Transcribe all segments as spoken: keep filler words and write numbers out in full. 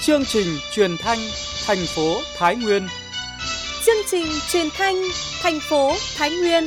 Chương trình truyền thanh thành phố Thái Nguyên. Chương trình truyền thanh thành phố Thái Nguyên.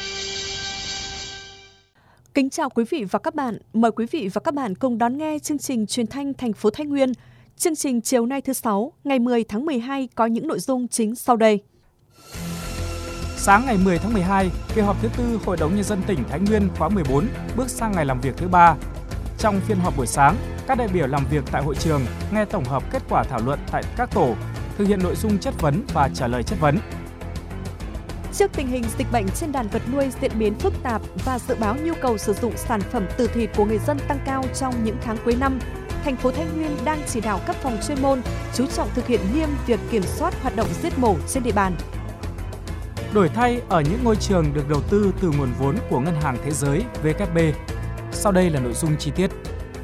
Kính chào quý vị và các bạn. Mời quý vị và các bạn cùng đón nghe chương trình truyền thanh thành phố Thái Nguyên. Chương trình chiều nay thứ Sáu, ngày mười tháng mười hai có những nội dung chính sau đây. Sáng ngày mười tháng mười hai, kỳ họp thứ tư Hội đồng Nhân dân tỉnh Thái Nguyên khóa mười bốn bước sang ngày làm việc thứ ba. Trong phiên họp buổi sáng, các đại biểu làm việc tại hội trường nghe tổng hợp kết quả thảo luận tại các tổ, thực hiện nội dung chất vấn và trả lời chất vấn. Trước tình hình dịch bệnh trên đàn vật nuôi diễn biến phức tạp và dự báo nhu cầu sử dụng sản phẩm từ thịt của người dân tăng cao trong những tháng cuối năm, thành phố Thái Nguyên đang chỉ đạo các phòng chuyên môn chú trọng thực hiện nghiêm việc kiểm soát hoạt động giết mổ trên địa bàn. Đổi thay ở những ngôi trường được đầu tư từ nguồn vốn của Ngân hàng Thế giới W F P. Sau đây là nội dung chi tiết.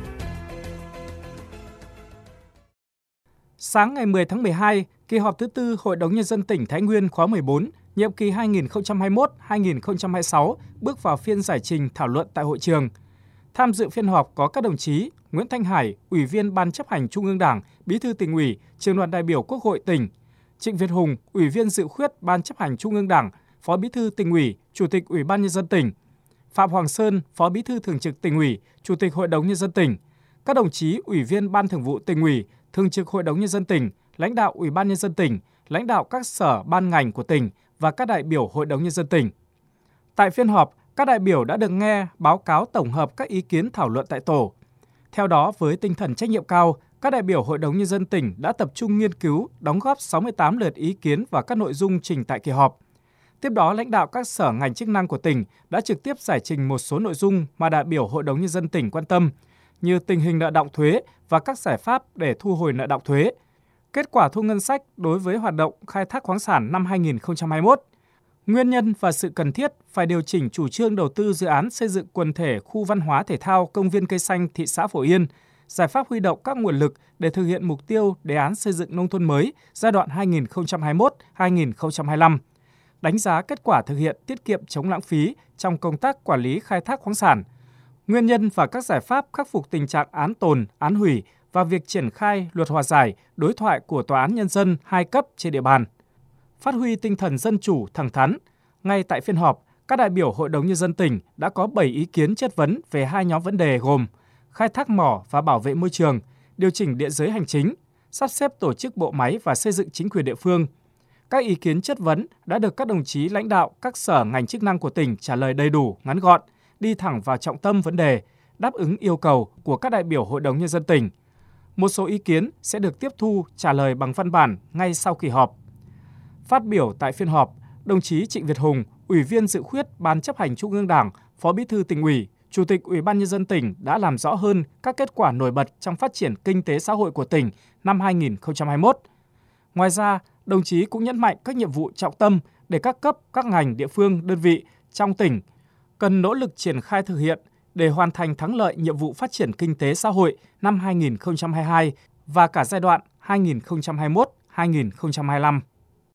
Sáng ngày mười tháng mười hai, kỳ họp thứ tư Hội đồng Nhân dân tỉnh Thái Nguyên khóa mười bốn, nhiệm kỳ hai nghìn không trăm hai mươi mốt đến hai nghìn không trăm hai mươi sáu bước vào phiên giải trình thảo luận tại hội trường. Tham dự phiên họp có các đồng chí Nguyễn Thanh Hải, Ủy viên Ban chấp hành Trung ương Đảng, Bí thư Tỉnh ủy, Trưởng đoàn đại biểu Quốc hội tỉnh; Trịnh Việt Hùng, Ủy viên dự khuyết Ban chấp hành Trung ương Đảng, Phó Bí thư Tỉnh ủy, Chủ tịch Ủy ban Nhân dân tỉnh; Phạm Hoàng Sơn, Phó Bí thư Thường trực Tỉnh ủy, Chủ tịch Hội đồng Nhân dân tỉnh; các đồng chí Ủy viên Ban Thường vụ Tỉnh ủy, Thường trực Hội đồng Nhân dân tỉnh, lãnh đạo Ủy ban Nhân dân tỉnh, lãnh đạo các sở ban ngành của tỉnh và các đại biểu Hội đồng Nhân dân tỉnh. Tại phiên họp, các đại biểu đã được nghe báo cáo tổng hợp các ý kiến thảo luận tại tổ. Theo đó, với tinh thần trách nhiệm cao, các đại biểu Hội đồng Nhân dân tỉnh đã tập trung nghiên cứu, đóng góp sáu mươi tám lượt ý kiến vào các nội dung trình tại kỳ họp. Tiếp đó, lãnh đạo các sở ngành chức năng của tỉnh đã trực tiếp giải trình một số nội dung mà đại biểu Hội đồng Nhân dân tỉnh quan tâm, như tình hình nợ đọng thuế và các giải pháp để thu hồi nợ đọng thuế, kết quả thu ngân sách đối với hoạt động khai thác khoáng sản năm hai nghìn không trăm hai mươi mốt, nguyên nhân và sự cần thiết phải điều chỉnh chủ trương đầu tư dự án xây dựng quần thể khu văn hóa thể thao công viên cây xanh thị xã Phổ Yên, giải pháp huy động các nguồn lực để thực hiện mục tiêu đề án xây dựng nông thôn mới giai đoạn hai nghìn không trăm hai mươi mốt đến hai nghìn không trăm hai mươi lăm, đánh giá kết quả thực hiện tiết kiệm chống lãng phí trong công tác quản lý khai thác khoáng sản, nguyên nhân và các giải pháp khắc phục tình trạng án tồn, án hủy và việc triển khai luật hòa giải, đối thoại của Tòa án Nhân dân hai cấp trên địa bàn. Phát huy tinh thần dân chủ, thẳng thắn, ngay tại phiên họp, các đại biểu Hội đồng Nhân dân tỉnh đã có bảy ý kiến chất vấn về hai nhóm vấn đề gồm khai thác mỏ và bảo vệ môi trường, điều chỉnh địa giới hành chính, sắp xếp tổ chức bộ máy và xây dựng chính quyền địa phương. Các ý kiến chất vấn đã được các đồng chí lãnh đạo các sở ngành chức năng của tỉnh trả lời đầy đủ, ngắn gọn, đi thẳng vào trọng tâm vấn đề, đáp ứng yêu cầu của các đại biểu Hội đồng Nhân dân tỉnh. Một số ý kiến sẽ được tiếp thu trả lời bằng văn bản ngay sau kỳ họp. Phát biểu tại phiên họp, đồng chí Trịnh Việt Hùng, Ủy viên dự khuyết Ban chấp hành Trung ương Đảng, Phó Bí thư Tỉnh ủy, Chủ tịch Ủy ban Nhân dân tỉnh đã làm rõ hơn các kết quả nổi bật trong phát triển kinh tế xã hội của tỉnh năm hai nghìn không trăm hai mươi mốt. Ngoài ra, đồng chí cũng nhấn mạnh các nhiệm vụ trọng tâm để các cấp, các ngành, địa phương, đơn vị trong tỉnh cần nỗ lực triển khai thực hiện để hoàn thành thắng lợi nhiệm vụ phát triển kinh tế xã hội năm hai nghìn không trăm hai mươi hai và cả giai đoạn hai nghìn không trăm hai mươi mốt đến hai nghìn không trăm hai mươi lăm.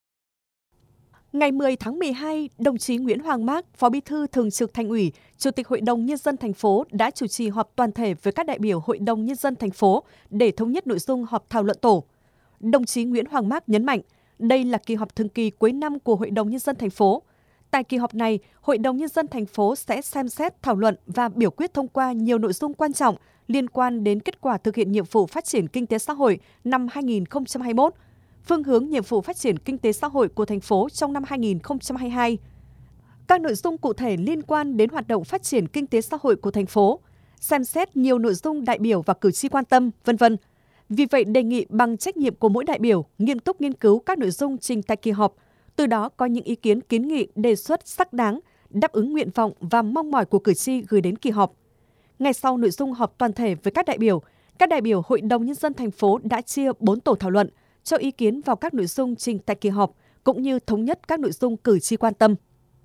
Ngày mười tháng mười hai, đồng chí Nguyễn Hoàng Mác, Phó Bí thư Thường trực Thành ủy, Chủ tịch Hội đồng Nhân dân thành phố đã chủ trì họp toàn thể với các đại biểu Hội đồng Nhân dân thành phố để thống nhất nội dung họp thảo luận tổ. Đồng chí Nguyễn Hoàng Mác nhấn mạnh, đây là kỳ họp thường kỳ cuối năm của Hội đồng Nhân dân thành phố. Tại kỳ họp này, Hội đồng Nhân dân thành phố sẽ xem xét, thảo luận và biểu quyết thông qua nhiều nội dung quan trọng liên quan đến kết quả thực hiện nhiệm vụ phát triển kinh tế xã hội năm hai nghìn không trăm hai mươi mốt, phương hướng nhiệm vụ phát triển kinh tế xã hội của thành phố trong năm hai nghìn không trăm hai mươi hai, các nội dung cụ thể liên quan đến hoạt động phát triển kinh tế xã hội của thành phố, xem xét nhiều nội dung đại biểu và cử tri quan tâm, vân vân. Vì vậy, đề nghị bằng trách nhiệm của mỗi đại biểu nghiêm túc nghiên cứu các nội dung trình tại kỳ họp, từ đó có những ý kiến kiến nghị đề xuất xác đáng, đáp ứng nguyện vọng và mong mỏi của cử tri gửi đến kỳ họp. Ngay sau nội dung họp toàn thể với các đại biểu, các đại biểu Hội đồng Nhân dân thành phố đã chia bốn tổ thảo luận, cho ý kiến vào các nội dung trình tại kỳ họp, cũng như thống nhất các nội dung cử tri quan tâm.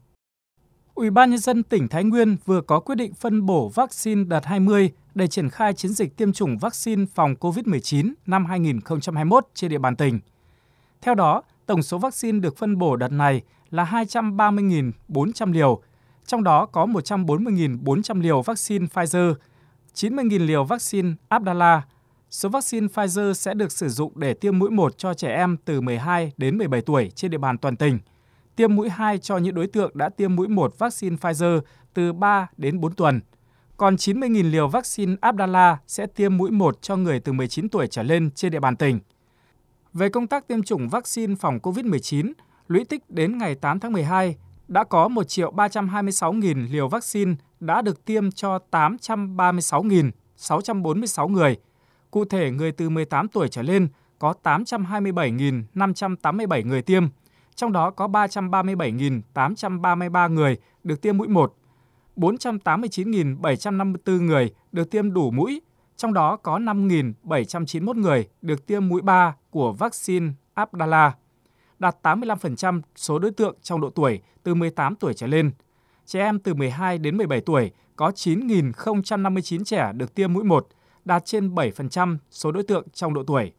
Ủy ban Nhân dân tỉnh Thái Nguyên vừa có quyết định phân bổ vaccine đợt hai mươi để triển khai chiến dịch tiêm chủng vaccine phòng covid mười chín năm hai nghìn không trăm hai mươi mốt trên địa bàn tỉnh. Theo đó, tổng số vaccine được phân bổ đợt này là hai trăm ba mươi nghìn bốn trăm liều, trong đó có một trăm bốn mươi nghìn bốn trăm liều vaccine Pfizer, chín mươi nghìn liều vaccine Abdala, Số vaccine Pfizer sẽ được sử dụng để tiêm mũi một cho trẻ em từ mười hai đến mười bảy tuổi trên địa bàn toàn tỉnh. Tiêm mũi hai cho những đối tượng đã tiêm mũi một vaccine Pfizer từ ba đến bốn tuần. Còn chín mươi nghìn liều vaccine Abdala sẽ tiêm mũi một cho người từ mười chín tuổi trở lên trên địa bàn tỉnh. Về công tác tiêm chủng vaccine phòng covid mười chín, lũy tích đến ngày tám tháng mười hai, đã có một triệu ba trăm hai mươi sáu nghìn liều vaccine đã được tiêm cho tám trăm ba mươi sáu nghìn sáu trăm bốn mươi sáu người. Cụ thể, người từ mười tám tuổi trở lên có tám trăm hai mươi bảy nghìn năm trăm tám mươi bảy người tiêm, trong đó có ba trăm ba mươi bảy nghìn tám trăm ba mươi ba người được tiêm mũi một, bốn trăm tám mươi chín nghìn bảy trăm năm mươi tư người được tiêm đủ mũi, trong đó có năm nghìn bảy trăm chín mươi mốt người được tiêm mũi ba của vaccine Abdala, đạt tám mươi lăm phần trăm số đối tượng trong độ tuổi từ mười tám tuổi trở lên. Trẻ em từ mười hai đến mười bảy tuổi có chín nghìn không trăm năm mươi chín trẻ được tiêm mũi một, đạt trên bảy phần trăm số đối tượng trong độ tuổi.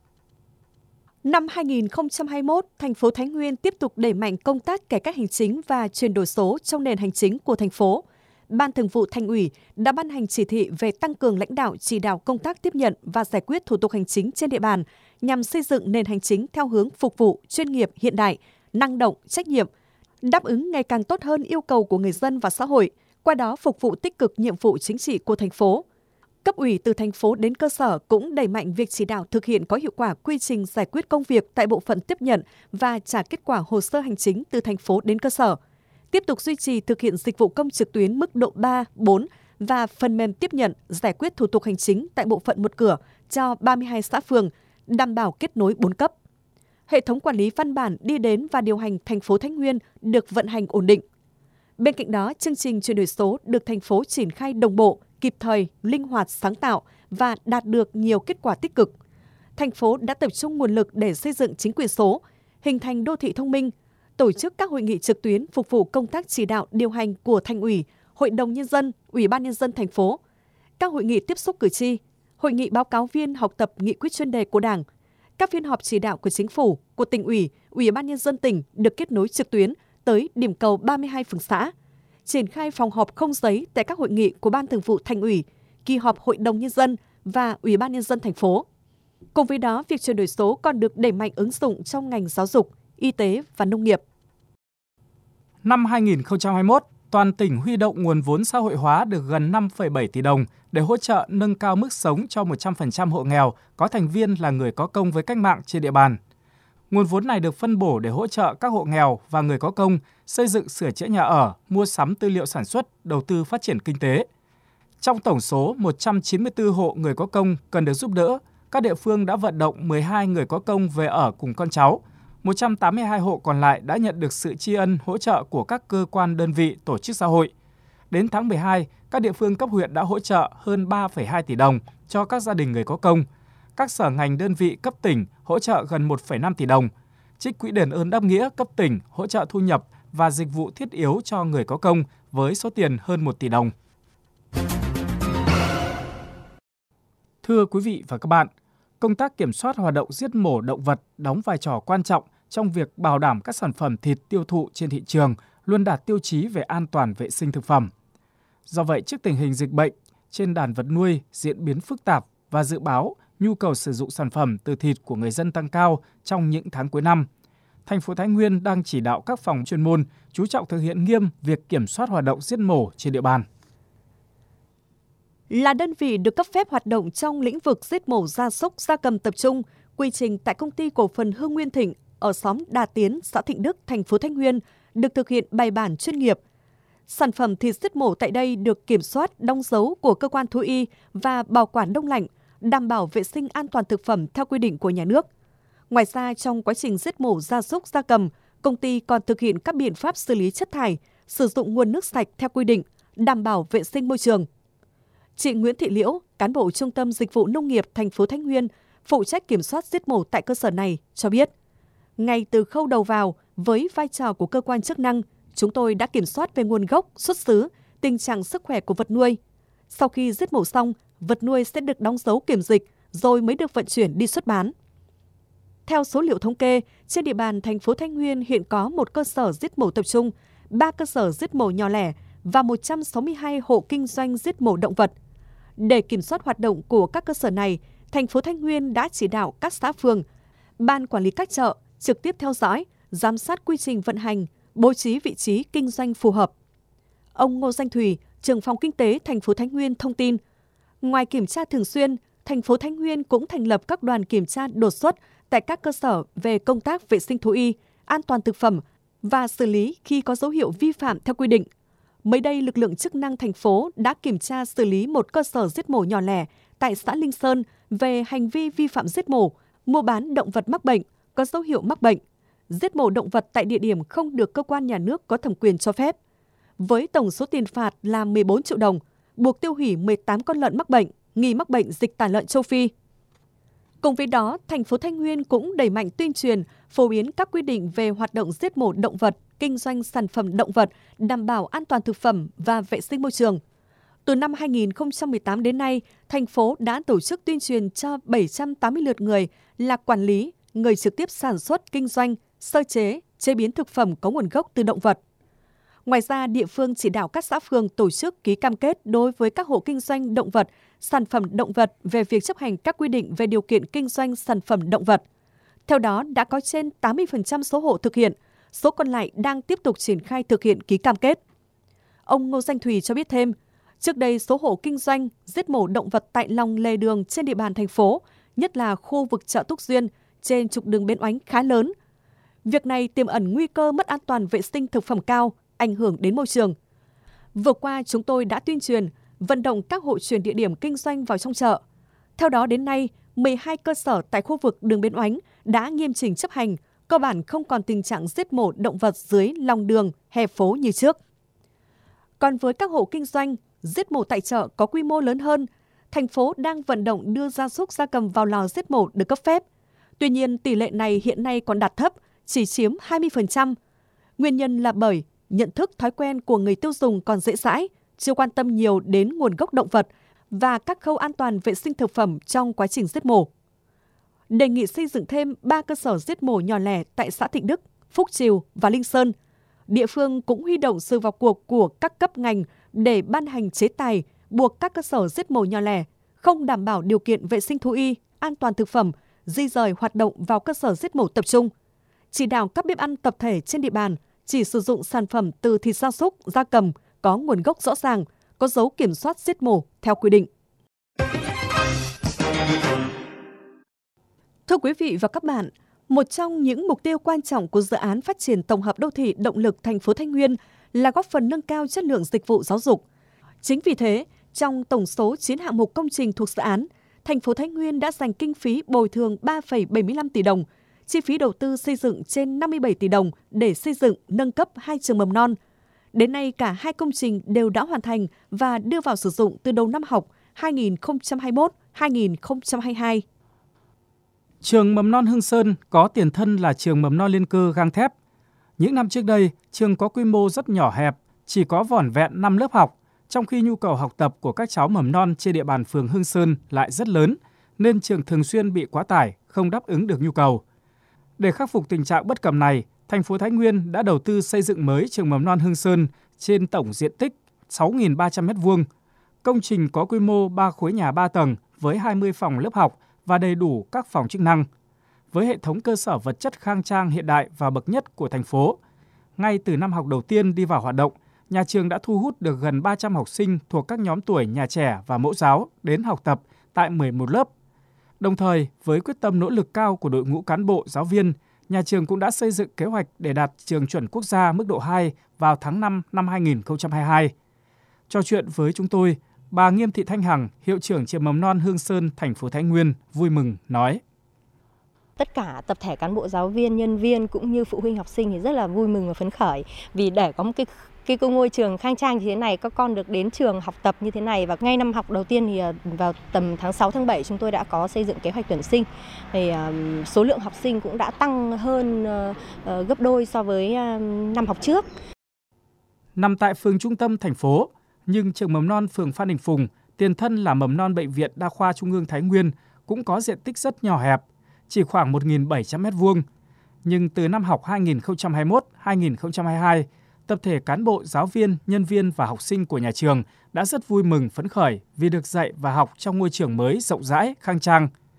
Năm hai nghìn không trăm hai mươi mốt, thành phố Thái Nguyên tiếp tục đẩy mạnh công tác cải cách hành chính và chuyển đổi số trong nền hành chính của thành phố. Ban Thường vụ Thành ủy đã ban hành chỉ thị về tăng cường lãnh đạo chỉ đạo công tác tiếp nhận và giải quyết thủ tục hành chính trên địa bàn nhằm xây dựng nền hành chính theo hướng phục vụ, chuyên nghiệp, hiện đại, năng động, trách nhiệm, đáp ứng ngày càng tốt hơn yêu cầu của người dân và xã hội, qua đó phục vụ tích cực nhiệm vụ chính trị của thành phố. Cấp ủy từ thành phố đến cơ sở cũng đẩy mạnh việc chỉ đạo thực hiện có hiệu quả quy trình giải quyết công việc tại bộ phận tiếp nhận và trả kết quả hồ sơ hành chính từ thành phố đến cơ sở. Tiếp tục duy trì thực hiện dịch vụ công trực tuyến mức độ ba, bốn và phần mềm tiếp nhận, giải quyết thủ tục hành chính tại bộ phận một cửa cho ba mươi hai xã phường, đảm bảo kết nối bốn cấp. Hệ thống quản lý văn bản đi đến và điều hành thành phố Thái Nguyên được vận hành ổn định. Bên cạnh đó, chương trình chuyển đổi số được thành phố triển khai đồng bộ, kịp thời, linh hoạt, sáng tạo và đạt được nhiều kết quả tích cực. Thành phố đã tập trung nguồn lực để xây dựng chính quyền số, hình thành đô thị thông minh, tổ chức các hội nghị trực tuyến phục vụ công tác chỉ đạo điều hành của Thành ủy, Hội đồng Nhân dân, Ủy ban Nhân dân thành phố, các hội nghị tiếp xúc cử tri, hội nghị báo cáo viên học tập nghị quyết chuyên đề của Đảng, các phiên họp chỉ đạo của Chính phủ, của Tỉnh ủy, Ủy ban Nhân dân tỉnh được kết nối trực tuyến tới điểm cầu ba mươi hai phường xã, triển khai phòng họp không giấy tại các hội nghị của Ban Thường vụ Thành ủy, kỳ họp Hội đồng Nhân dân và Ủy ban Nhân dân thành phố. Cùng với đó, việc chuyển đổi số còn được đẩy mạnh ứng dụng trong ngành giáo dục, y tế và nông nghiệp. Năm hai nghìn không trăm hai mươi mốt, toàn tỉnh huy động nguồn vốn xã hội hóa được gần năm phẩy bảy tỷ đồng để hỗ trợ nâng cao mức sống cho một trăm phần trăm hộ nghèo có thành viên là người có công với cách mạng trên địa bàn. Nguồn vốn này được phân bổ để hỗ trợ các hộ nghèo và người có công xây dựng sửa chữa nhà ở, mua sắm tư liệu sản xuất, đầu tư phát triển kinh tế. Trong tổng số một trăm chín mươi tư hộ người có công cần được giúp đỡ, các địa phương đã vận động mười hai người có công về ở cùng con cháu. một trăm tám mươi hai hộ còn lại đã nhận được sự tri ân hỗ trợ của các cơ quan đơn vị tổ chức xã hội. Đến tháng mười hai, các địa phương cấp huyện đã hỗ trợ hơn ba phẩy hai tỷ đồng cho các gia đình người có công. Các sở ngành đơn vị cấp tỉnh hỗ trợ gần một phẩy năm tỷ đồng. Trích quỹ đền ơn đáp nghĩa cấp tỉnh hỗ trợ thu nhập và dịch vụ thiết yếu cho người có công với số tiền hơn một tỷ đồng. Thưa quý vị và các bạn, công tác kiểm soát hoạt động giết mổ động vật đóng vai trò quan trọng trong việc bảo đảm các sản phẩm thịt tiêu thụ trên thị trường luôn đạt tiêu chí về an toàn vệ sinh thực phẩm. Do vậy, trước tình hình dịch bệnh trên đàn vật nuôi diễn biến phức tạp và dự báo nhu cầu sử dụng sản phẩm từ thịt của người dân tăng cao trong những tháng cuối năm, thành phố Thái Nguyên đang chỉ đạo các phòng chuyên môn chú trọng thực hiện nghiêm việc kiểm soát hoạt động giết mổ trên địa bàn. Là đơn vị được cấp phép hoạt động trong lĩnh vực giết mổ gia súc, gia cầm tập trung, quy trình tại công ty cổ phần Hưng Nguyên Thịnh ở xóm Đà Tiến, xã Thịnh Đức, thành phố Thái Nguyên được thực hiện bài bản chuyên nghiệp. Sản phẩm thịt giết mổ tại đây được kiểm soát, đóng dấu của cơ quan thú y và bảo quản đông lạnh, đảm bảo vệ sinh an toàn thực phẩm theo quy định của nhà nước. Ngoài ra, trong quá trình giết mổ gia súc, gia cầm, công ty còn thực hiện các biện pháp xử lý chất thải, sử dụng nguồn nước sạch theo quy định, đảm bảo vệ sinh môi trường. Chị Nguyễn Thị Liễu, cán bộ Trung tâm Dịch vụ Nông nghiệp thành phố Thái Nguyên, phụ trách kiểm soát giết mổ tại cơ sở này, cho biết, ngay từ khâu đầu vào, với vai trò của cơ quan chức năng, chúng tôi đã kiểm soát về nguồn gốc, xuất xứ, tình trạng sức khỏe của vật nuôi. Sau khi giết mổ xong, vật nuôi sẽ được đóng dấu kiểm dịch rồi mới được vận chuyển đi xuất bán. Theo số liệu thống kê, trên địa bàn thành phố Thái Nguyên hiện có một cơ sở giết mổ tập trung, ba cơ sở giết mổ nhỏ lẻ và một trăm sáu mươi hai hộ kinh doanh giết mổ động vật. Để kiểm soát hoạt động của các cơ sở này, thành phố Thái Nguyên đã chỉ đạo các xã phường, ban quản lý các chợ trực tiếp theo dõi, giám sát quy trình vận hành, bố trí vị trí kinh doanh phù hợp. Ông Ngô Danh Thùy, trưởng phòng kinh tế thành phố Thái Nguyên thông tin, ngoài kiểm tra thường xuyên, thành phố Thái Nguyên cũng thành lập các đoàn kiểm tra đột xuất tại các cơ sở về công tác vệ sinh thú y, an toàn thực phẩm và xử lý khi có dấu hiệu vi phạm theo quy định. Mới đây, lực lượng chức năng thành phố đã kiểm tra xử lý một cơ sở giết mổ nhỏ lẻ tại xã Linh Sơn về hành vi vi phạm giết mổ, mua bán động vật mắc bệnh, có dấu hiệu mắc bệnh, giết mổ động vật tại địa điểm không được cơ quan nhà nước có thẩm quyền cho phép. Với tổng số tiền phạt là mười bốn triệu đồng, buộc tiêu hủy mười tám con lợn mắc bệnh, nghi mắc bệnh dịch tả lợn châu Phi. Cùng với đó, thành phố Thái Nguyên cũng đẩy mạnh tuyên truyền, phổ biến các quy định về hoạt động giết mổ động vật, kinh doanh sản phẩm động vật, đảm bảo an toàn thực phẩm và vệ sinh môi trường. Từ năm hai nghìn không trăm mười tám đến nay, thành phố đã tổ chức tuyên truyền cho bảy trăm tám mươi lượt người là quản lý, người trực tiếp sản xuất, kinh doanh, sơ chế, chế biến thực phẩm có nguồn gốc từ động vật. Ngoài ra, địa phương chỉ đạo các xã phường tổ chức ký cam kết đối với các hộ kinh doanh động vật, sản phẩm động vật về việc chấp hành các quy định về điều kiện kinh doanh sản phẩm động vật. Theo đó, đã có trên tám mươi phần trăm số hộ thực hiện, số còn lại đang tiếp tục triển khai thực hiện ký cam kết. Ông Ngô Danh Thùy cho biết thêm, trước đây số hộ kinh doanh giết mổ động vật tại lòng lề đường trên địa bàn thành phố, nhất là khu vực chợ Túc Duyên, trên trục đường Bến Oánh khá lớn. Việc này tiềm ẩn nguy cơ mất an toàn vệ sinh thực phẩm cao, ảnh hưởng đến môi trường. Vừa qua, chúng tôi đã tuyên truyền, vận động các hộ chuyển địa điểm kinh doanh vào trong chợ. Theo đó đến nay, mười hai cơ sở tại khu vực đường Bến Oánh đã nghiêm chỉnh chấp hành, cơ bản không còn tình trạng giết mổ động vật dưới lòng đường, hè phố như trước. Còn với các hộ kinh doanh, giết mổ tại chợ có quy mô lớn hơn, thành phố đang vận động đưa gia súc gia cầm vào lò giết mổ được cấp phép. Tuy nhiên, tỷ lệ này hiện nay còn đạt thấp, chỉ chiếm hai mươi phần trăm. Nguyên nhân là bởi nhận thức thói quen của người tiêu dùng còn dễ dãi, chưa quan tâm nhiều đến nguồn gốc động vật và các khâu an toàn vệ sinh thực phẩm trong quá trình giết mổ. Đề nghị xây dựng thêm ba cơ sở giết mổ nhỏ lẻ tại xã Thịnh Đức, Phúc Trìu và Linh Sơn. Địa phương cũng huy động sự vào cuộc của các cấp ngành để ban hành chế tài buộc các cơ sở giết mổ nhỏ lẻ không đảm bảo điều kiện vệ sinh thú y, an toàn thực phẩm, di rời hoạt động vào cơ sở giết mổ tập trung. Chỉ đạo các bếp ăn tập thể trên địa bàn chỉ sử dụng sản phẩm từ thịt gia súc, gia cầm có nguồn gốc rõ ràng, có dấu kiểm soát giết mổ theo quy định. Thưa quý vị và các bạn, một trong những mục tiêu quan trọng của dự án phát triển tổng hợp đô thị động lực thành phố Thái Nguyên là góp phần nâng cao chất lượng dịch vụ giáo dục. Chính vì thế, trong tổng số chín hạng mục công trình thuộc dự án, thành phố Thái Nguyên đã dành kinh phí bồi thường ba phẩy bảy mươi lăm tỷ đồng, chi phí đầu tư xây dựng trên năm mươi bảy tỷ đồng để xây dựng, nâng cấp hai trường mầm non. Đến nay, cả hai công trình đều đã hoàn thành và đưa vào sử dụng từ đầu năm học hai nghìn không trăm hai mươi mốt hai nghìn không trăm hai mươi hai. Trường mầm non Hưng Sơn có tiền thân là trường mầm non Liên Cơ gang thép. Những năm trước đây, trường có quy mô rất nhỏ hẹp, chỉ có vỏn vẹn năm lớp học, trong khi nhu cầu học tập của các cháu mầm non trên địa bàn phường Hưng Sơn lại rất lớn, nên trường thường xuyên bị quá tải, không đáp ứng được nhu cầu. Để khắc phục tình trạng bất cập này, thành phố Thái Nguyên đã đầu tư xây dựng mới trường mầm non Hưng Sơn trên tổng diện tích sáu nghìn ba trăm mét vuông. Công trình có quy mô ba khối nhà ba tầng với hai mươi phòng lớp học và đầy đủ các phòng chức năng. Với hệ thống cơ sở vật chất khang trang hiện đại và bậc nhất của thành phố, ngay từ năm học đầu tiên đi vào hoạt động, nhà trường đã thu hút được gần ba trăm học sinh thuộc các nhóm tuổi nhà trẻ và mẫu giáo đến học tập tại mười một lớp. Đồng thời, với quyết tâm nỗ lực cao của đội ngũ cán bộ, giáo viên, nhà trường cũng đã xây dựng kế hoạch để đạt trường chuẩn quốc gia mức độ hai vào tháng năm năm hai nghìn không trăm hai mươi hai. Trò chuyện với chúng tôi, bà Nghiêm Thị Thanh Hằng, hiệu trưởng trường mầm non Hương Sơn, thành phố Thái Nguyên vui mừng nói: Tất cả tập thể cán bộ, giáo viên, nhân viên cũng như phụ huynh học sinh thì rất là vui mừng và phấn khởi vì để có một cái cái ngôi trường khang trang như thế này, các con được đến trường học tập như thế này. Và ngay năm học đầu tiên thì vào tầm tháng sáu, tháng bảy chúng tôi đã có xây dựng kế hoạch tuyển sinh. Thì số lượng học sinh cũng đã tăng hơn gấp đôi so với năm học trước. Nằm tại phường trung tâm thành phố, nhưng trường mầm non phường Phan Đình Phùng, tiền thân là mầm non Bệnh viện Đa khoa Trung ương Thái Nguyên, cũng có diện tích rất nhỏ hẹp, chỉ khoảng một nghìn bảy trăm mét vuông. Nhưng từ năm học hai nghìn không trăm hai mươi mốt hai nghìn không trăm hai mươi hai, tập thể cán bộ, giáo viên, nhân viên và học sinh của nhà trường đã rất vui mừng phấn khởi vì được dạy và học trong môi trường mới rộng rãi, khang trang.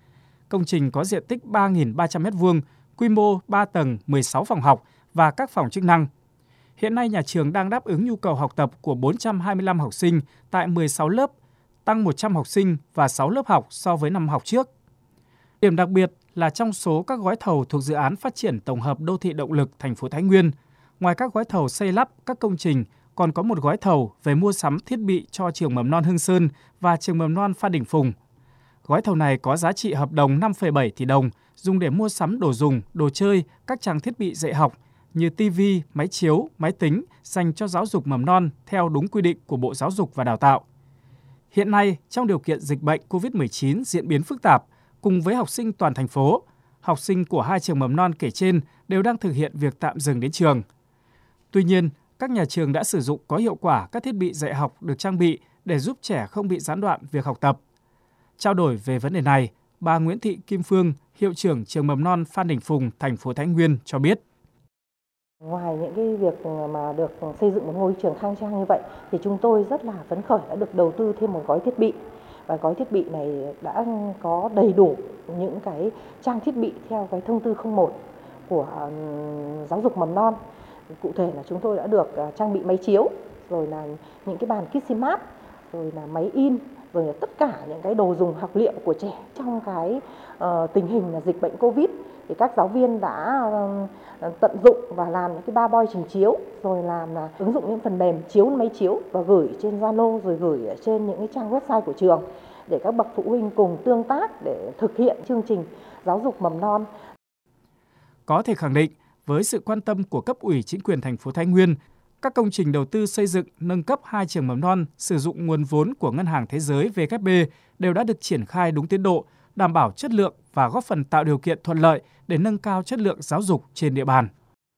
Công trình có diện tích ba nghìn ba trăm mét vuông, quy mô ba tầng, mười sáu phòng học và các phòng chức năng. Hiện nay nhà trường đang đáp ứng nhu cầu học tập của bốn trăm hai mươi lăm học sinh tại mười sáu lớp, tăng một trăm học sinh và sáu lớp học so với năm học trước. Điểm đặc biệt là trong số các gói thầu thuộc dự án phát triển tổng hợp đô thị động lực thành phố Thái Nguyên, ngoài các gói thầu xây lắp các công trình, còn có một gói thầu về mua sắm thiết bị cho trường mầm non Hưng Sơn và trường mầm non Phan Đình Phùng. Gói thầu này có giá trị hợp đồng năm phẩy bảy tỷ đồng, dùng để mua sắm đồ dùng, đồ chơi, các trang thiết bị dạy học như ti vi, máy chiếu, máy tính dành cho giáo dục mầm non theo đúng quy định của Bộ Giáo dục và Đào tạo. Hiện nay, trong điều kiện dịch bệnh cô vít mười chín diễn biến phức tạp, cùng với học sinh toàn thành phố, học sinh của hai trường mầm non kể trên đều đang thực hiện việc tạm dừng đến trường. Tuy nhiên, các nhà trường đã sử dụng có hiệu quả các thiết bị dạy học được trang bị để giúp trẻ không bị gián đoạn việc học tập. Trao đổi về vấn đề này, bà Nguyễn Thị Kim Phương, hiệu trưởng trường mầm non Phan Đình Phùng, thành phố Thái Nguyên cho biết. Ngoài những cái việc mà được xây dựng một ngôi trường khang trang như vậy thì chúng tôi rất là phấn khởi đã được đầu tư thêm một gói thiết bị. Và gói thiết bị này đã có đầy đủ những cái trang thiết bị theo cái thông tư không một của giáo dục mầm non. Cụ thể là chúng tôi đã được trang bị máy chiếu, rồi là những cái bàn Kissimat, rồi là máy in, rồi là tất cả những cái đồ dùng học liệu của trẻ. Trong cái uh, tình hình là dịch bệnh Covid thì các giáo viên đã uh, tận dụng và làm những cái ba boy trình chiếu, rồi làm là ứng dụng những phần mềm chiếu máy chiếu và gửi trên Zalo, rồi gửi ở trên những cái trang website của trường để các bậc phụ huynh cùng tương tác để thực hiện chương trình giáo dục mầm non. Có thể khẳng định, với sự quan tâm của cấp ủy chính quyền thành phố Thái Nguyên, các công trình đầu tư xây dựng, nâng cấp hai trường mầm non sử dụng nguồn vốn của Ngân hàng Thế giới W F P đều đã được triển khai đúng tiến độ, đảm bảo chất lượng và góp phần tạo điều kiện thuận lợi để nâng cao chất lượng giáo dục trên địa bàn.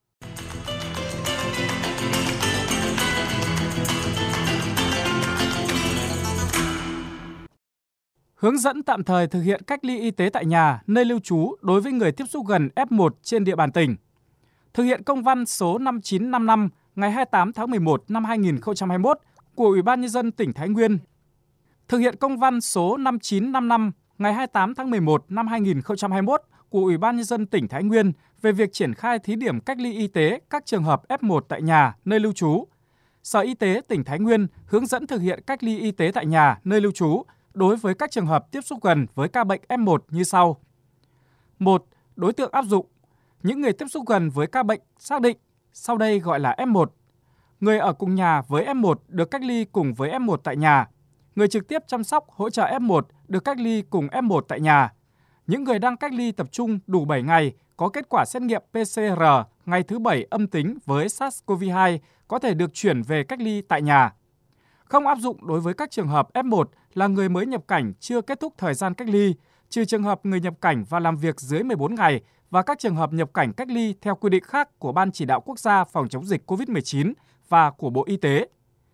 Hướng dẫn tạm thời thực hiện cách ly y tế tại nhà, nơi lưu trú đối với người tiếp xúc gần F một trên địa bàn tỉnh. Thực hiện công văn số năm chín năm năm ngày hai mươi tám tháng mười một năm hai nghìn không trăm hai mươi mốt của Ủy ban Nhân dân tỉnh Thái Nguyên. Thực hiện công văn số năm chín năm năm ngày hai mươi tám tháng mười một năm hai nghìn không trăm hai mươi mốt của Ủy ban Nhân dân tỉnh Thái Nguyên về việc triển khai thí điểm cách ly y tế các trường hợp F một tại nhà, nơi lưu trú. Sở Y tế tỉnh Thái Nguyên hướng dẫn thực hiện cách ly y tế tại nhà, nơi lưu trú đối với các trường hợp tiếp xúc gần với ca bệnh F một như sau. một. Đối tượng áp dụng: những người tiếp xúc gần với ca bệnh xác định, sau đây gọi là F một. Người ở cùng nhà với F một được cách ly cùng với F một tại nhà. Người trực tiếp chăm sóc hỗ trợ F một được cách ly cùng F một tại nhà. Những người đang cách ly tập trung đủ bảy ngày có kết quả xét nghiệm pê xê rờ ngày thứ bảy âm tính với SARS-xê o vê hai có thể được chuyển về cách ly tại nhà. Không áp dụng đối với các trường hợp F một là người mới nhập cảnh chưa kết thúc thời gian cách ly, trừ trường hợp người nhập cảnh và làm việc dưới mười bốn ngày và các trường hợp nhập cảnh cách ly theo quy định khác của Ban Chỉ đạo Quốc gia phòng chống dịch cô vít mười chín và của Bộ Y tế.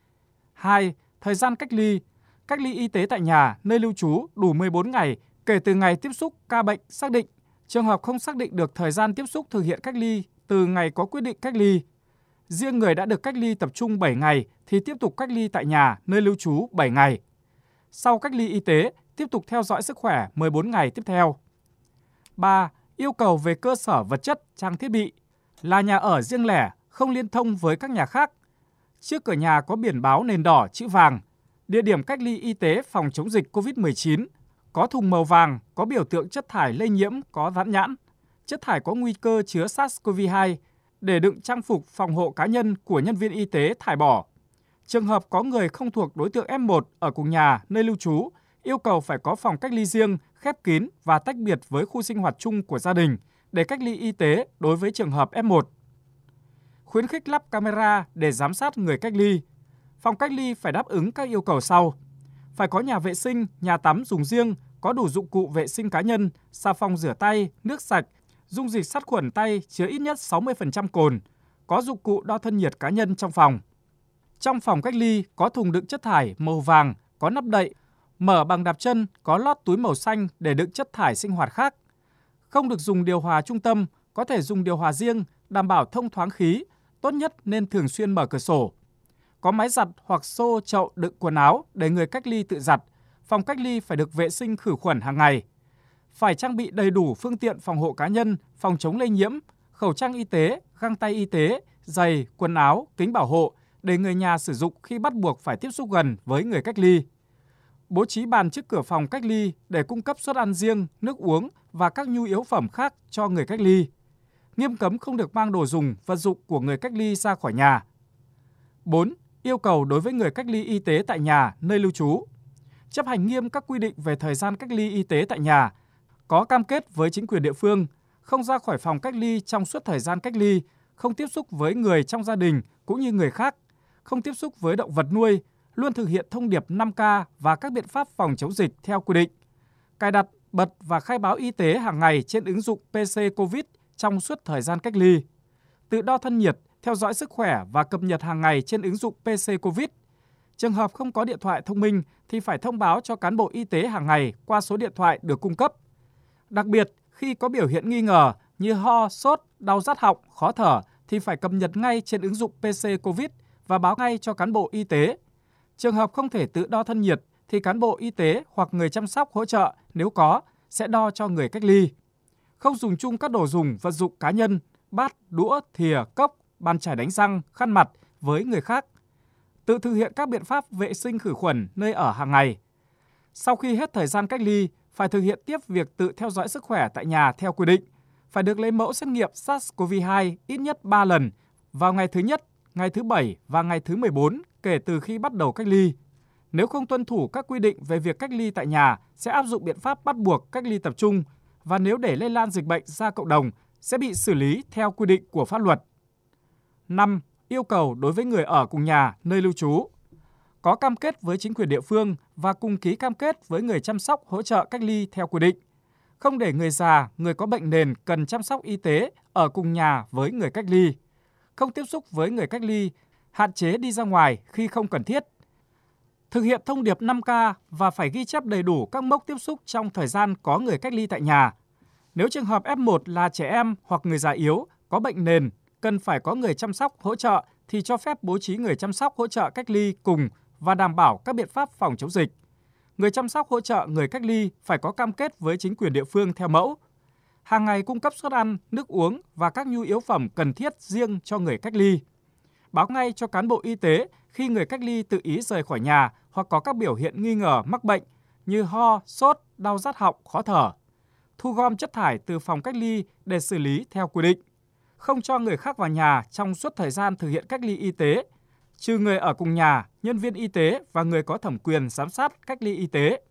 hai. Thời gian cách ly. Cách ly y tế tại nhà, nơi lưu trú đủ mười bốn ngày kể từ ngày tiếp xúc ca bệnh xác định. Trường hợp không xác định được thời gian tiếp xúc thực hiện cách ly từ ngày có quyết định cách ly. Riêng người đã được cách ly tập trung bảy ngày thì tiếp tục cách ly tại nhà, nơi lưu trú bảy ngày. Sau cách ly y tế, tiếp tục theo dõi sức khỏe mười bốn ngày tiếp theo. ba. Yêu cầu về cơ sở vật chất, trang thiết bị. Là nhà ở riêng lẻ, không liên thông với các nhà khác. Trước cửa nhà có biển báo nền đỏ chữ vàng. Địa điểm cách ly y tế phòng chống dịch cô vít mười chín. Có thùng màu vàng, có biểu tượng chất thải lây nhiễm, có dán nhãn. Chất thải có nguy cơ chứa SARS-xê o vê hai. Để đựng trang phục phòng hộ cá nhân của nhân viên y tế thải bỏ. Trường hợp có người không thuộc đối tượng F một ở cùng nhà, nơi lưu trú, yêu cầu phải có phòng cách ly riêng, khép kín và tách biệt với khu sinh hoạt chung của gia đình để cách ly y tế đối với trường hợp F một. Khuyến khích lắp camera để giám sát người cách ly. Phòng cách ly phải đáp ứng các yêu cầu sau. Phải có nhà vệ sinh, nhà tắm dùng riêng, có đủ dụng cụ vệ sinh cá nhân, xà phòng rửa tay, nước sạch, dung dịch sát khuẩn tay chứa ít nhất sáu mươi phần trăm cồn, có dụng cụ đo thân nhiệt cá nhân trong phòng. Trong phòng cách ly có thùng đựng chất thải màu vàng, có nắp đậy, mở bằng đạp chân, có lót túi màu xanh để đựng chất thải sinh hoạt khác. Không được dùng điều hòa trung tâm, có thể dùng điều hòa riêng, đảm bảo thông thoáng khí, tốt nhất nên thường xuyên mở cửa sổ. Có máy giặt hoặc xô chậu đựng quần áo để người cách ly tự giặt. Phòng cách ly phải được vệ sinh khử khuẩn hàng ngày. phải trang bị đầy đủ phương tiện phòng hộ cá nhân, phòng chống lây nhiễm, khẩu trang y tế, găng tay y tế, giày, quần áo, kính bảo hộ để người nhà sử dụng khi bắt buộc phải tiếp xúc gần với người cách ly. Bố trí bàn trước cửa phòng cách ly để cung cấp suất ăn riêng, nước uống và các nhu yếu phẩm khác cho người cách ly. Nghiêm cấm không được mang đồ dùng, vật dụng của người cách ly ra khỏi nhà. bốn. Yêu cầu đối với người cách ly y tế tại nhà, nơi lưu trú. Chấp hành nghiêm các quy định về thời gian cách ly y tế tại nhà, có cam kết với chính quyền địa phương, không ra khỏi phòng cách ly trong suốt thời gian cách ly, không tiếp xúc với người trong gia đình cũng như người khác, không tiếp xúc với động vật nuôi, luôn thực hiện thông điệp năm K và các biện pháp phòng chống dịch theo quy định. Cài đặt, bật và khai báo y tế hàng ngày trên ứng dụng pê xê Covid trong suốt thời gian cách ly. Tự đo thân nhiệt, theo dõi sức khỏe và cập nhật hàng ngày trên ứng dụng pê xê Covid. Trường hợp không có điện thoại thông minh thì phải thông báo cho cán bộ y tế hàng ngày qua số điện thoại được cung cấp. Đặc biệt, khi có biểu hiện nghi ngờ như ho, sốt, đau rát họng, khó thở thì phải cập nhật ngay trên ứng dụng pê xê Covid và báo ngay cho cán bộ y tế. Trường hợp không thể tự đo thân nhiệt thì cán bộ y tế hoặc người chăm sóc hỗ trợ nếu có sẽ đo cho người cách ly. Không dùng chung các đồ dùng, vật dụng cá nhân, bát, đũa, thìa, cốc, bàn chải đánh răng, khăn mặt với người khác. Tự thực hiện các biện pháp vệ sinh khử khuẩn nơi ở hàng ngày. Sau khi hết thời gian cách ly, phải thực hiện tiếp việc tự theo dõi sức khỏe tại nhà theo quy định. Phải được lấy mẫu xét nghiệm SARS-xê o vê hai ít nhất ba lần vào ngày thứ nhất, ngày thứ bảy và ngày thứ mười bốn kể từ khi bắt đầu cách ly. Nếu không tuân thủ các quy định về việc cách ly tại nhà, sẽ áp dụng biện pháp bắt buộc cách ly tập trung và nếu để lây lan dịch bệnh ra cộng đồng, sẽ bị xử lý theo quy định của pháp luật. năm. Yêu cầu đối với người ở cùng nhà, nơi lưu trú. Có cam kết với chính quyền địa phương và cùng ký cam kết với người chăm sóc hỗ trợ cách ly theo quy định. Không để người già, người có bệnh nền cần chăm sóc y tế ở cùng nhà với người cách ly. Không tiếp xúc với người cách ly, hạn chế đi ra ngoài khi không cần thiết. Thực hiện thông điệp năm K và phải ghi chép đầy đủ các mốc tiếp xúc trong thời gian có người cách ly tại nhà. Nếu trường hợp ép một là trẻ em hoặc người già yếu, có bệnh nền, cần phải có người chăm sóc hỗ trợ thì cho phép bố trí người chăm sóc hỗ trợ cách ly cùng và đảm bảo các biện pháp phòng chống dịch. Người chăm sóc hỗ trợ người cách ly phải có cam kết với chính quyền địa phương theo mẫu. Hàng ngày cung cấp suất ăn, nước uống và các nhu yếu phẩm cần thiết riêng cho người cách ly. Báo ngay cho cán bộ y tế khi người cách ly tự ý rời khỏi nhà hoặc có các biểu hiện nghi ngờ mắc bệnh như ho, sốt, đau rát họng, khó thở. Thu gom chất thải từ phòng cách ly để xử lý theo quy định. Không cho người khác vào nhà trong suốt thời gian thực hiện cách ly y tế, trừ người ở cùng nhà, nhân viên y tế và người có thẩm quyền giám sát cách ly y tế.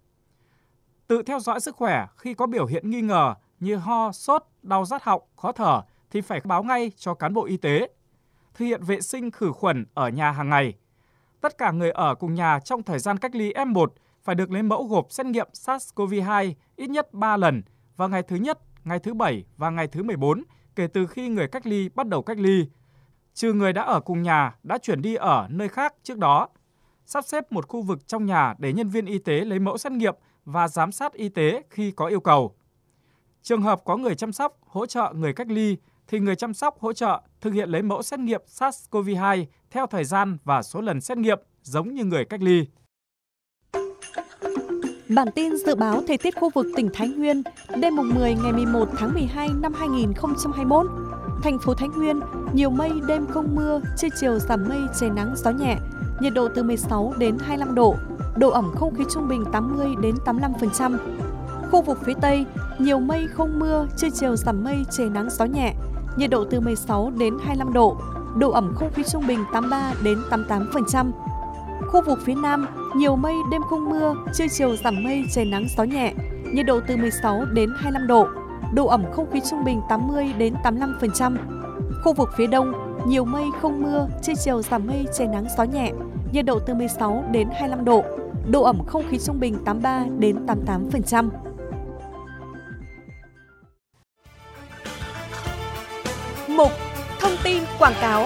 Tự theo dõi sức khỏe khi có biểu hiện nghi ngờ như ho, sốt, đau rát họng, khó thở thì phải báo ngay cho cán bộ y tế. Thực hiện vệ sinh khử khuẩn ở nhà hàng ngày. Tất cả người ở cùng nhà trong thời gian cách ly ép một phải được lấy mẫu gộp xét nghiệm SARS-xê o vê hai ít nhất ba lần vào ngày thứ nhất, ngày thứ bảy và ngày thứ mười bốn kể từ khi người cách ly bắt đầu cách ly, trừ người đã ở cùng nhà đã chuyển đi ở nơi khác trước đó. Sắp xếp một khu vực trong nhà để nhân viên y tế lấy mẫu xét nghiệm và giám sát y tế khi có yêu cầu. Trường hợp có người chăm sóc hỗ trợ người cách ly thì người chăm sóc hỗ trợ thực hiện lấy mẫu xét nghiệm SARS-xê o vê hai theo thời gian và số lần xét nghiệm giống như người cách ly. Bản tin dự báo thời tiết khu vực tỉnh Thái Nguyên đêm mùng mười ngày mười một tháng mười hai năm hai nghìn không trăm hai mươi mốt. Thành phố Thái Nguyên, nhiều mây, đêm không mưa, trưa chiều giảm mây, trời nắng, gió nhẹ, nhiệt độ từ mười sáu đến hai mươi lăm độ, độ ẩm không khí trung bình tám mươi đến tám mươi lăm phần trăm. Khu vực phía Tây, nhiều mây không mưa, trưa chiều giảm mây, trời nắng, gió nhẹ, nhiệt độ từ mười sáu đến hai mươi lăm độ, độ ẩm không khí trung bình tám mươi ba đến tám mươi tám phần trăm. Khu vực phía Nam, nhiều mây, đêm không mưa, trưa chiều giảm mây, trời nắng, gió nhẹ, nhiệt độ từ mười sáu đến hai mươi lăm độ, độ ẩm không khí trung bình tám mươi đến tám mươi lăm phần trăm. Khu vực phía Đông, nhiều mây, không mưa, trưa chiều giảm mây, trời nắng, gió nhẹ, nhiệt độ từ mười sáu đến hai mươi lăm độ, độ ẩm không khí trung bình tám mươi ba đến tám mươi tám phần trăm. Mục thông tin quảng cáo.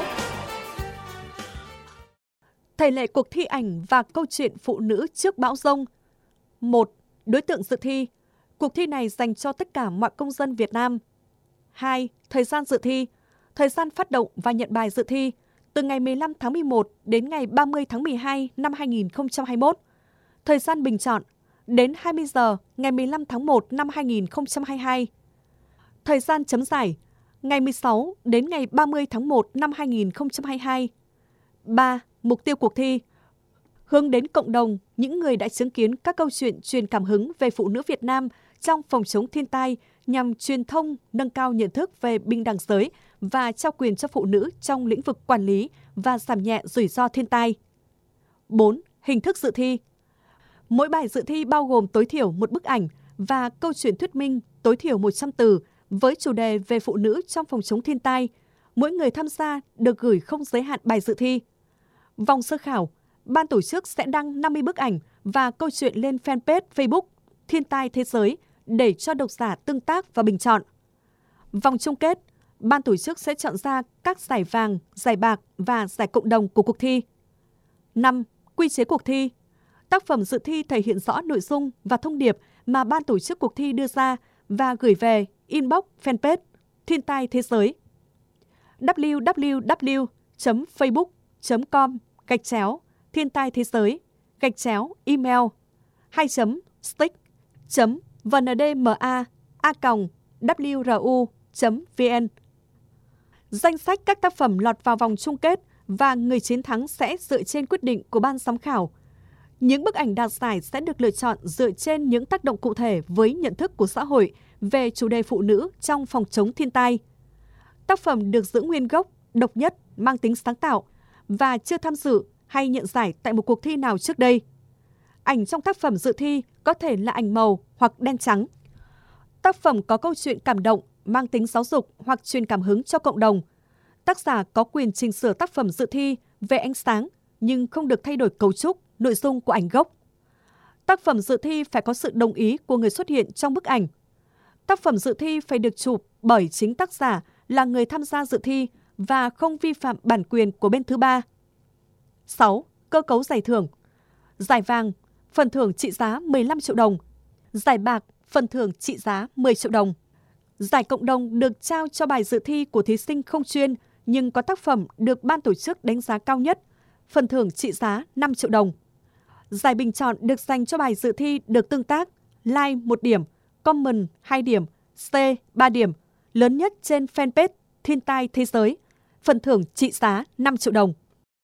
Thể lệ cuộc thi ảnh và câu chuyện phụ nữ trước bão giông. một. Đối tượng dự thi. Cuộc thi này dành cho tất cả mọi công dân Việt Nam. hai. Thời gian dự thi. Thời gian phát động và nhận bài dự thi từ ngày mười lăm tháng mười một đến ngày ba mươi tháng mười hai năm hai nghìn không trăm hai mươi mốt. Thời gian bình chọn đến hai mươi giờ ngày mười lăm tháng một năm hai nghìn không trăm hai mươi hai. Thời gian chấm giải ngày mười sáu đến ngày ba mươi tháng một năm hai nghìn không trăm hai mươi hai. ba. Mục tiêu cuộc thi: hướng đến cộng đồng những người đã chứng kiến các câu chuyện truyền cảm hứng về phụ nữ Việt Nam trong phòng chống thiên tai nhằm truyền thông, nâng cao nhận thức về bình đẳng giới và trao quyền cho phụ nữ trong lĩnh vực quản lý và giảm nhẹ rủi ro thiên tai. bốn. Hình thức dự thi: mỗi bài dự thi bao gồm tối thiểu một bức ảnh và câu chuyện thuyết minh tối thiểu một trăm từ với chủ đề về phụ nữ trong phòng chống thiên tai. Mỗi người tham gia được gửi không giới hạn bài dự thi. Vòng sơ khảo: ban tổ chức sẽ đăng năm mươi bức ảnh và câu chuyện lên fanpage Facebook Thiên tai Thế giới để cho độc giả tương tác và bình chọn. Vòng chung kết: ban tổ chức sẽ chọn ra các giải vàng, giải bạc và giải cộng đồng của cuộc thi. năm. Quy chế cuộc thi: tác phẩm dự thi thể hiện rõ nội dung và thông điệp mà ban tổ chức cuộc thi đưa ra và gửi về inbox fanpage Thiên tai Thế giới w w w chấm facebook chấm com gạch chéo thiên tai thế giới gạch chéo email hai chấm stick chấm vndma a còng wru chấm vn. Danh sách các tác phẩm lọt vào vòng chung kết và người chiến thắng sẽ dựa trên quyết định của ban giám khảo. Những bức ảnh đạt giải sẽ được lựa chọn dựa trên những tác động cụ thể với nhận thức của xã hội về chủ đề phụ nữ trong phòng chống thiên tai. Tác phẩm được giữ nguyên gốc, độc nhất, mang tính sáng tạo và chưa tham dự hay nhận giải tại một cuộc thi nào trước đây. Ảnh trong tác phẩm dự thi có thể là ảnh màu hoặc đen trắng. Tác phẩm có câu chuyện cảm động, mang tính giáo dục hoặc truyền cảm hứng cho cộng đồng. Tác giả có quyền chỉnh sửa tác phẩm dự thi về ánh sáng nhưng không được thay đổi cấu trúc, nội dung của ảnh gốc. Tác phẩm dự thi phải có sự đồng ý của người xuất hiện trong bức ảnh. Tác phẩm dự thi phải được chụp bởi chính tác giả là người tham gia dự thi và không vi phạm bản quyền của bên thứ ba. sáu. Cơ cấu giải thưởng: giải vàng, phần thưởng trị giá mười lăm triệu đồng. Giải bạc, phần thưởng trị giá mười triệu đồng. Giải cộng đồng được trao cho bài dự thi của thí sinh không chuyên nhưng có tác phẩm được ban tổ chức đánh giá cao nhất, phần thưởng trị giá năm triệu đồng. Giải bình chọn được dành cho bài dự thi được tương tác, like một điểm, comment hai điểm, share ba điểm, lớn nhất trên fanpage Thiên tai Thế giới, phần thưởng trị giá năm triệu đồng.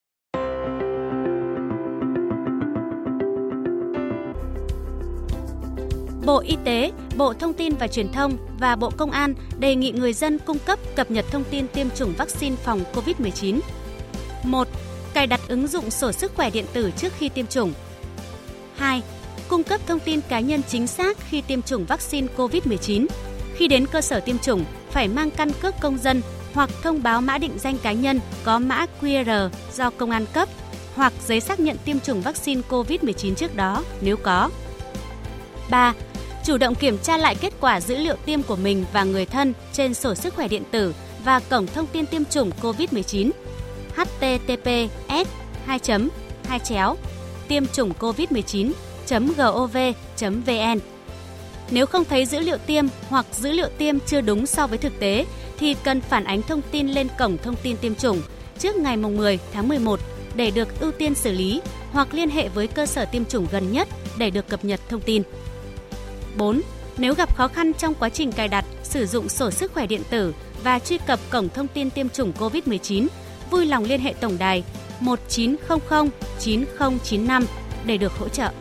Bộ Y tế, Bộ Thông tin và Truyền thông và Bộ Công an đề nghị người dân cung cấp cập nhật thông tin tiêm chủng vaccine phòng covid mười chín. một. Cài đặt ứng dụng sổ sức khỏe điện tử trước khi tiêm chủng. hai. Cung cấp thông tin cá nhân chính xác khi tiêm chủng vaccine covid mười chín. Khi đến cơ sở tiêm chủng, phải mang căn cước công dân hoặc thông báo mã định danh cá nhân có mã quy rờ do công an cấp hoặc giấy xác nhận tiêm chủng vaccine covid mười chín trước đó nếu có. ba. Chủ động kiểm tra lại kết quả dữ liệu tiêm của mình và người thân trên sổ sức khỏe điện tử và cổng thông tin tiêm chủng covid mười chín h t t p s hai chấm hai chéo tiêm chủng covid mười chín chấm gov chấm vn. Nếu không thấy dữ liệu tiêm hoặc dữ liệu tiêm chưa đúng so với thực tế thì cần phản ánh thông tin lên cổng thông tin tiêm chủng trước ngày mười tháng mười một để được ưu tiên xử lý hoặc liên hệ với cơ sở tiêm chủng gần nhất để được cập nhật thông tin. bốn. Nếu gặp khó khăn trong quá trình cài đặt, sử dụng sổ sức khỏe điện tử và truy cập cổng thông tin tiêm chủng covid mười chín, vui lòng liên hệ tổng đài một chín không không chín không chín năm để được hỗ trợ.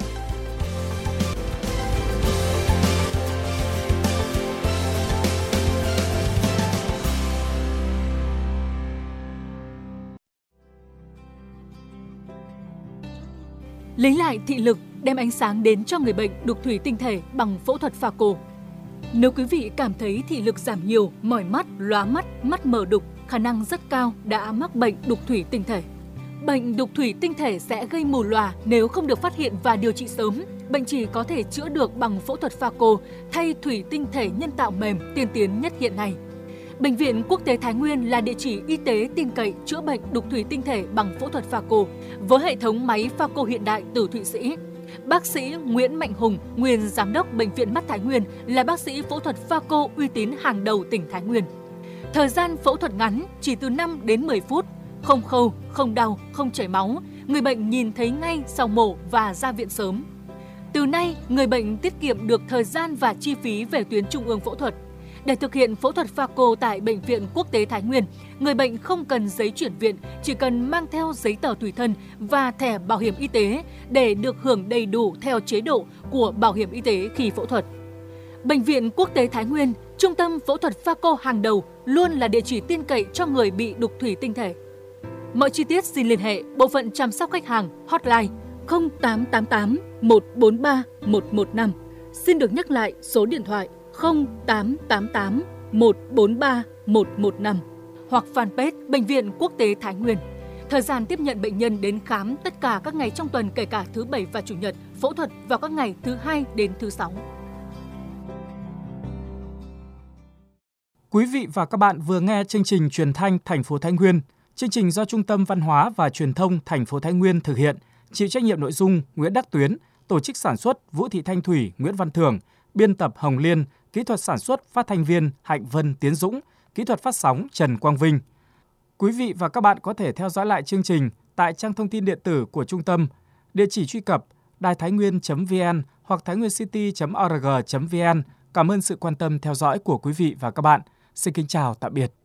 Lấy lại thị lực, đem ánh sáng đến cho người bệnh đục thủy tinh thể bằng phẫu thuật pha cô. Nếu quý vị cảm thấy thị lực giảm nhiều, mỏi mắt, lóa mắt, mắt mờ đục, khả năng rất cao đã mắc bệnh đục thủy tinh thể. Bệnh đục thủy tinh thể sẽ gây mù lòa nếu không được phát hiện và điều trị sớm. Bệnh chỉ có thể chữa được bằng phẫu thuật pha cô thay thủy tinh thể nhân tạo mềm tiên tiến nhất hiện nay. Bệnh viện Quốc tế Thái Nguyên là địa chỉ y tế tin cậy chữa bệnh đục thủy tinh thể bằng phẫu thuật pha cô với hệ thống máy pha cô hiện đại từ Thụy Sĩ. Bác sĩ Nguyễn Mạnh Hùng, nguyên giám đốc Bệnh viện Mắt Thái Nguyên, là bác sĩ phẫu thuật pha cô uy tín hàng đầu tỉnh Thái Nguyên. Thời gian phẫu thuật ngắn chỉ từ năm đến mười phút, không khâu, không đau, không chảy máu, người bệnh nhìn thấy ngay sau mổ và ra viện sớm. Từ nay, người bệnh tiết kiệm được thời gian và chi phí về tuyến trung ương phẫu thuật. Để thực hiện phẫu thuật pha cô tại Bệnh viện Quốc tế Thái Nguyên, người bệnh không cần giấy chuyển viện, chỉ cần mang theo giấy tờ tùy thân và thẻ bảo hiểm y tế để được hưởng đầy đủ theo chế độ của bảo hiểm y tế khi phẫu thuật. Bệnh viện Quốc tế Thái Nguyên, trung tâm phẫu thuật pha cô hàng đầu, luôn là địa chỉ tin cậy cho người bị đục thủy tinh thể. Mọi chi tiết xin liên hệ bộ phận chăm sóc khách hàng hotline không tám tám tám một bốn ba một một năm. Xin được nhắc lại số điện thoại không tám tám tám một bốn ba một một năm hoặc fanpage Bệnh viện Quốc tế Thái Nguyên. Thời gian tiếp nhận bệnh nhân đến khám tất cả các ngày trong tuần kể cả thứ Bảy và Chủ nhật, phẫu thuật vào các ngày thứ Hai đến thứ Sáu. Quý vị và các bạn vừa nghe chương trình truyền thanh thành phố Thái Nguyên. Chương trình do Trung tâm Văn hóa và Truyền thông thành phố Thái Nguyên thực hiện, chịu trách nhiệm nội dung Nguyễn Đắc Tuyến, tổ chức sản xuất Vũ Thị Thanh Thủy, Nguyễn Văn Thường, biên tập Hồng Liên, kỹ thuật sản xuất phát thanh viên Hạnh Vân Tiến Dũng, kỹ thuật phát sóng Trần Quang Vinh. Quý vị và các bạn có thể theo dõi lại chương trình tại trang thông tin điện tử của trung tâm, địa chỉ truy cập đài thái nguyên chấm vn hoặc thainguincity chấm org chấm vn. Cảm ơn sự quan tâm theo dõi của quý vị và các bạn. Xin kính chào tạm biệt.